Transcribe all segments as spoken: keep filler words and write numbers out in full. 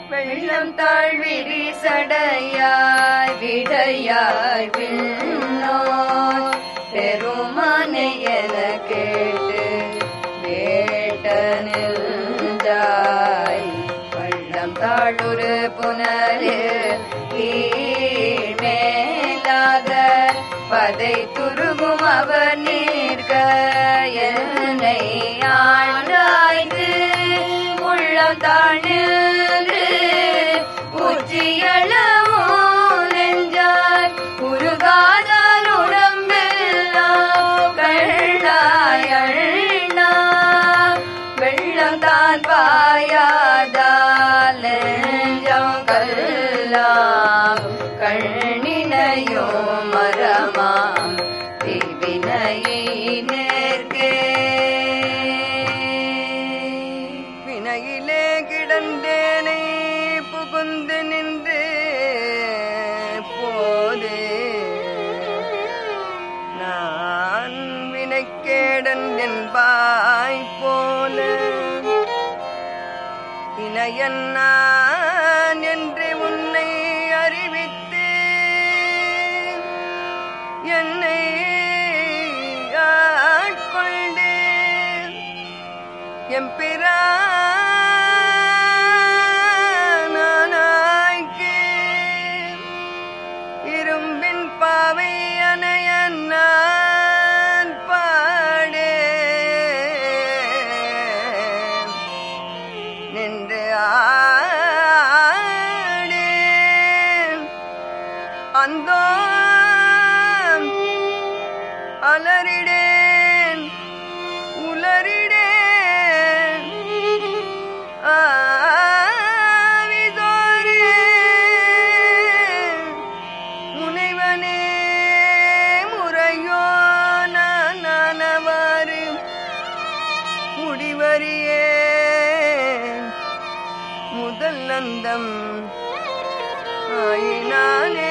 வெள்ளம் தாழ்விரி சடையாய் விடையாய் விண்ணோய் பெருமானை என கேட்டு வேட்டனில் வெள்ளம் தாழுரு புனலில் கீழ்மேலாக பதை துருகும் அவர் நீர்க என்னை ஆண்டாய்ந்து உள்ளம் தாழ்ந்து உச்சியளவோ நெஞ்சாய் உருகாதால் உடம்பெல்லாம் கண்ணாய் அண்ணா வெள்ளம் தான் பாயாதால் நெஞ்சம் கல்லாம் கண்ணினையோ மரமாம் வினையை நேர்கே வினையிலே கிடந்தேனை புகுந்து நின்று போதே நான் வினைக்கேடன் என்பாய் போல இணையன் நான் என்று உன்னை அறிவித்து என்னை ஆட்கொண்டு எம்பிரானாய்க்கு இரும்பின் பாவை அணைய நான் பாடே நின்று ஆடே அந்தோ அலறிடேன் உலரிடேன் ஆவிதோரே முனைவனே முறையோ நானவாறு முடிவறியே முதல் நந்தம் ஆயினானே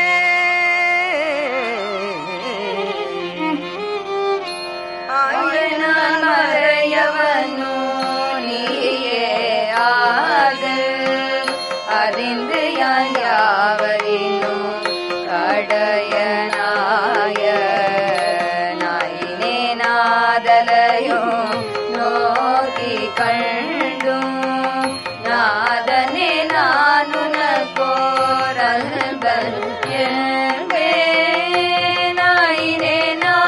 மறையவனோ நீயே ஆது அறிந்து யான் யாவரினும் கடையனாய நாயினே நாதலையோ நோக்கி கண்டும் நாதனே நானுனக்கோரல்பல் என்பே நாயினே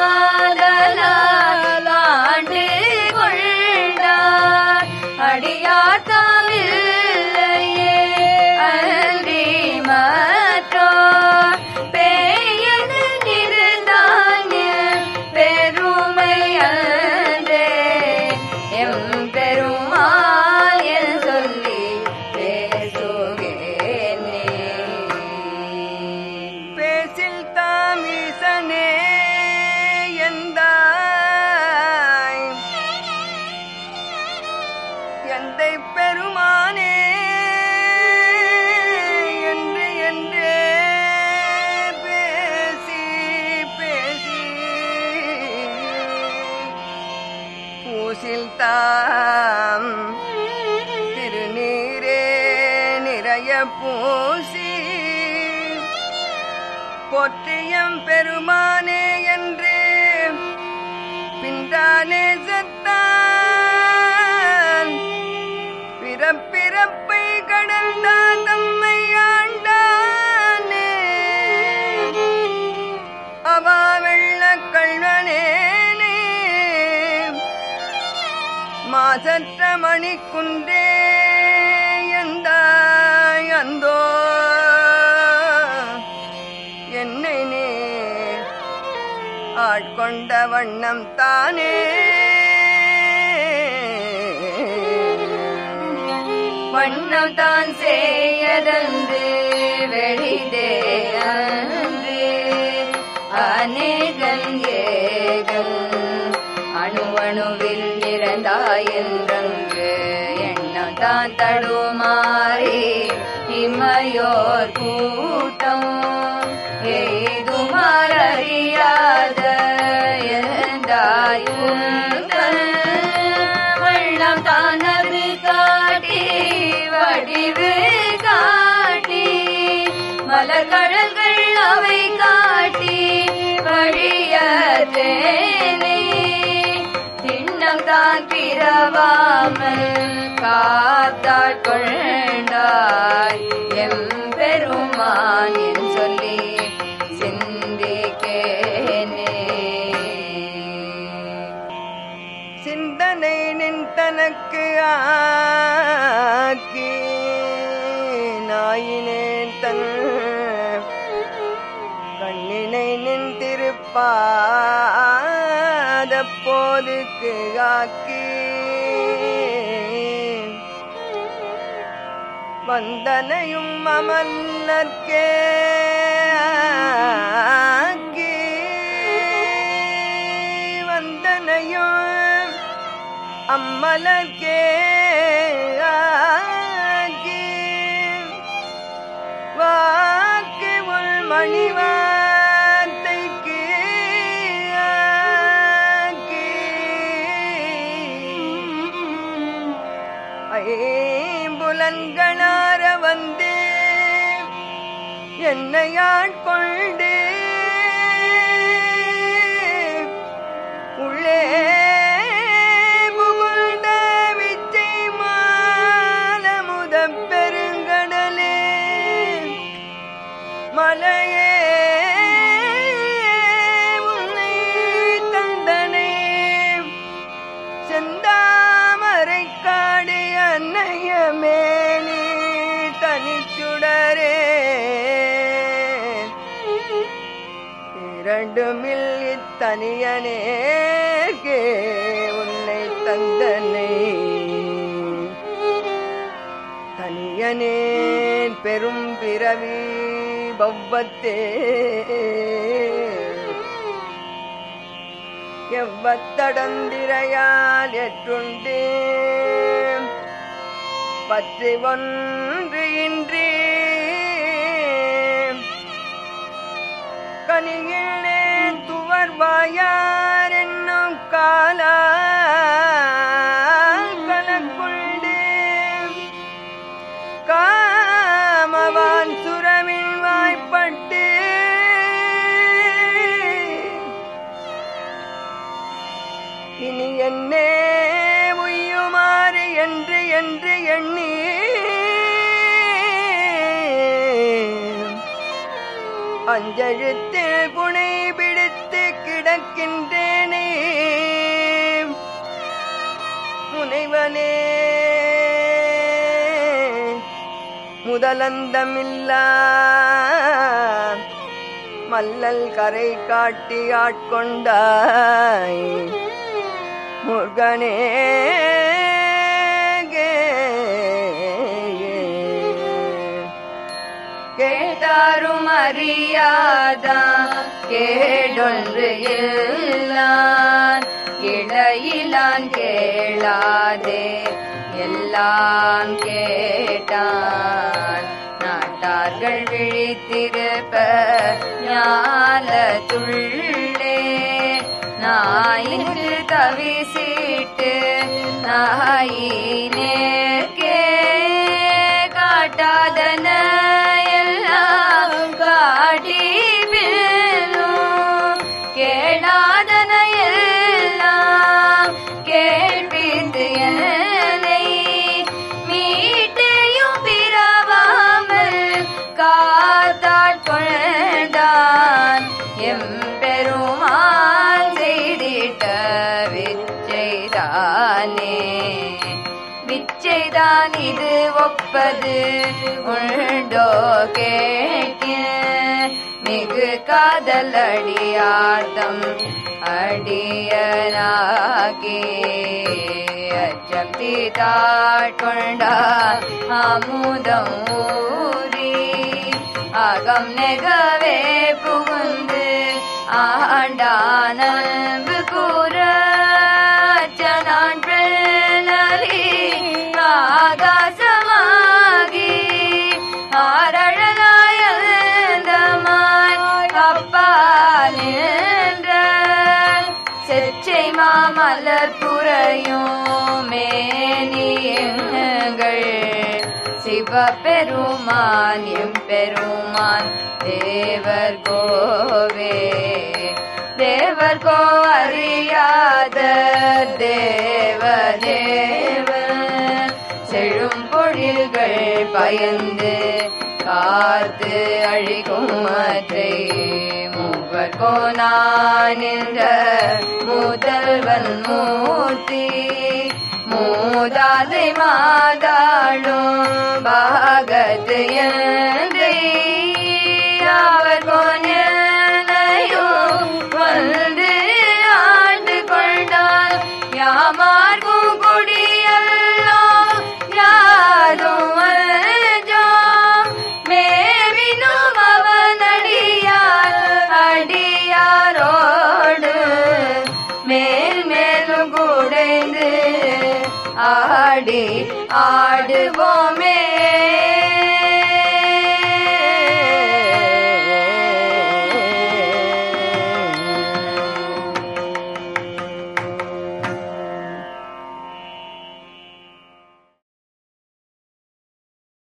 அடியாத்தாமில்லையே அன்றி மற்றோ பேயது நிறுதானிய பெருமை அன்றே எம் பெருமாள் என் சொல்லி பேசுகேனே பேசில் தாமிசனே எந்தாய் எந்தை பெருமானே என்று என்றே பேசி பேசி பூசில் தாம் திருநீரே நிறைய பூசி போற்றியம் பெருமானே என்று பின்றானே செத்தான் பிறப்பிறப்பை கடந்தான் தம்மை ஆண்டானே அவா வெள்ள கள்வனேனே மாசற்ற மணிக்குன்றே எந்தாய் அந்தோ என்னை நீ ஆட்கொண்ட வண்ணம் தானே வண்ணம் தான் செய்யதன்று வெளிதே அன்று அநேகன் ஏகன் அணுவணுவில் இறந்தாயென்றங்கு எண்ணம் தான் தடுமாறி இமையோர் கூட்டம் எய்துமாறறியாத எந்தாயுங்கள் வண்ணம் தானது காட்டி வடிவு மலர்கடல்கள் அவை காட்டி வழியதேனே திண்ணம் தான் பிறவாமல் காத்தாள் கொண்டாய் எம் பெருமான் என் சொல்லி சிந்திக்கேனே. சிந்தனை நின் தனக்கு ஆக்கி நாயினேன் தன் கண்ணினை நின் திருப்பாத போதுக்கு ஆக்கி வந்தனையும் அமல்லர்க்கே ஆக்கி வந்தனையும் அம்மலர்க்கே ஆக்கி வாக்கு உள் மணிவார்த்தைக்கு ஆக்கி ஐம்புலன்களார வந்து என்னை ஆட்கொண்டு உள்ளே புகுந்த விச்சை மாலமுத பெருங்கடலே மலையே உன்னை தந்தனை செந்தாமரை காடு அன்னையமேனி தனிச்சுடரே இரண்டுமில் இத்தனியனேற்கே உன்னை தந்தனை தனியனேன் பெரும் பிறவி பவ்வத்தே எவ்வத்தடந்திரையால் எற்றுண்டு பற்றி ஒன்று இன்றி கனியினேன் துவர்வாயார் என்னும் காலா கலக்குண்டு காமவான் சுரவின் வாய்ப்பட்டு இனி என்னே உய்யுமாறு என்று என்று எண்ணி அஞ்செழுத்தில் புனை பிடித்து கிடக்கின்றேனே முனைவனே முதலந்தமில்லா மல்லல் கரை காட்டி ஆட்கொண்டாய் முருகனே கேட்டாரும் அறியாதா கேடொன்று இல்லான் இடையிலான் கேளாதே எல்லாம் கேட்டான் நாட்டார்கள் விழித்திருப்ப ஞாலத்துள்ளே நாயின்று தவிசிட்டு நாயினேற்கே காட்டாதன எல்லாம் காட்டி பின்னும் கேளாதன எல்லாம் கேள்வித்து என்னை மீட்டையும் பிறவாமல் காத்தாள் கொண்டான் எம் பெருமான் செய்திட்ட விச்சைதானே விச்சைதான் இது ஒப்பது உண்டோ கேட்க மிகு காதல் அடியார்த்தம் அடியனாகி அச்சம் தீதாட்கொண்டார் அமுதம் ஊறி அகம் நெகவே புகுந்து ஆண்டான் அன்பு கூற அச்சனான் பிள்ளலி ஆகாசமாகி ஆரழலாயந்தமாய் அப்பால் நின்ற செச்சை மாமலர் புறையும் மேனியங்கள் சிவபெருமான் எம்பெருமான் தேவர் கோவே தேவர் கோ அறியாத தேவ தேவ செழும் பொழில்கள் பயந்து காத்து அழிக்கும் மற்றை மூவர் கோனான் என்ற முதல்வன் மூர்த்தி மூதாதை மாதாளும் பாகத்து எந்தை அவர் கொனையும் வந்து ஆண்டு கொண்டால் யாமார்க்கும் குடியல்லோ யாரும் அஞ்சோம் மேவினும் அவனடியார் அடியாரோடு மேல் மேலும் குடைந்து ஆடி ஆடுவோமே.